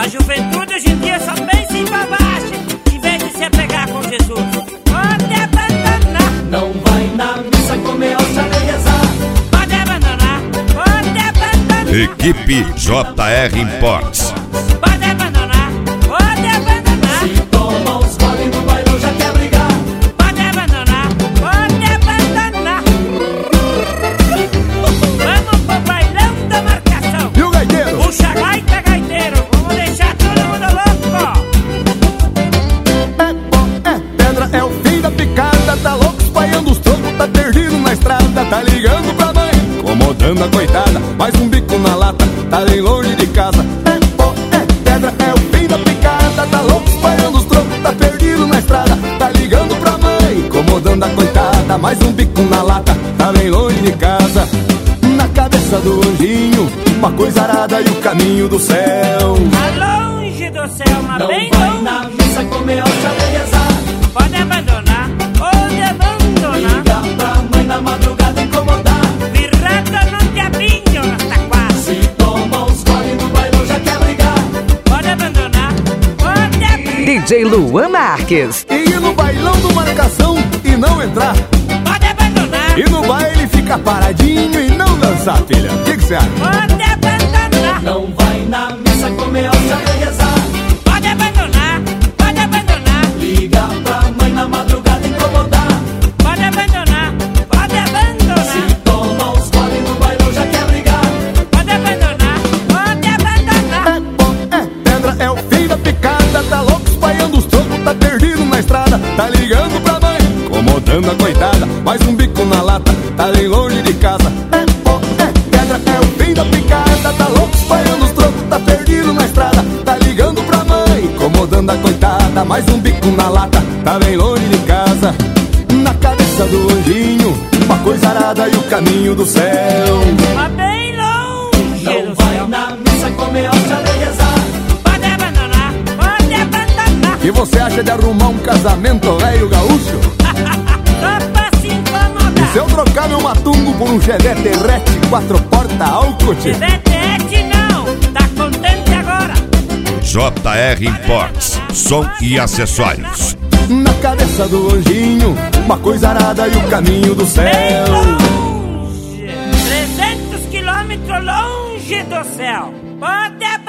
A juventude hoje em dia só pensa em bobagem, em vez de se apegar com Jesus. Pode abandonar. Não vai na missa comer hóstia nem rezar. Pode abandonar. Pode abandonar. Equipe JR Imports. Pode abandonar. Pode abandonar. Se toma uns gole no bailão já quer brigar. Pode abandonar. Pode abandonar. Vamos pro bailão da marcação. E o gaiteiro? Puxa gaita, gaiteiro. Vamos deixar todo mundo louco. É pó, é pedra, é o fim da picada. Tá louco espalhando os trocos, tá perdido na estrada. Tá ligando pra mãe, incomodando a coitada. Mais um bico na lata, tá bem longe de casa. É pó, é pedra, é o fim da picada. Tá louco espalhando os trocos, tá perdido na estrada. Tá ligando pra mãe, incomodando a coitada. Mais um bico na lata, tá bem longe de casa. Na cabeça do anjinho, uma coisa arada e o caminho do céu. Tá longe do céu, mas Não bem vai longe. na missa comer hóstia nem rezar. Pode abandonar. Pode abandonar. Liga pra mãe na madrugada incomodar. Virada no diabinho nesta quadra. Se toma uns gole no bailão já quer brigar. Pode abandonar. Pode abandonar. DJ Luan Marques. E ir no bailão do marcação e não entrar. Pode abandonar. E no baile ficar paradinho e não dançar, filha. O que você acha? Pode abandonar. Não vai na missa comer hóstia nem rezar. Pode abandonar. Pode abandonar. Liga pra mãe na madrugada incomodar. Pode abandonar. Pode abandonar. Se toma uns gole no bailão já quer brigar. Pode abandonar. Pode abandonar. É pó, é pedra, é o fim da picada. Tá louco espalhando os trocos, tá perdido na estrada. Tá ligando pra mãe, incomodando a coitada. Mais um bico na lata, tá bem longe de casa. É pó, é pedra, é o fim da picada. Tá louco espalhando os trocos, tá perdido na estrada. Tá ligando pra mãe, incomodando a coitada. Mais um bico na lata, tá bem longe de casa. Na cabeça do anjinho, uma coisa arada e o caminho do céu. Mas bem longe Não do vai céu. na missa comer hóstia nem rezar. Pode abandonar. Pode abandonar. E você acha de arrumar um casamento velho gaúcho? Só pra se incomodar. Se eu trocar meu matungo por um Chevette Rete 4 portas Alcott, Chevette não. Tá contente agora? JR Imports. Som e acessórios. na cabeça do anjinho, uma coisa arada e o caminho do Bem céu. longe. 300 quilômetros longe do céu. Pode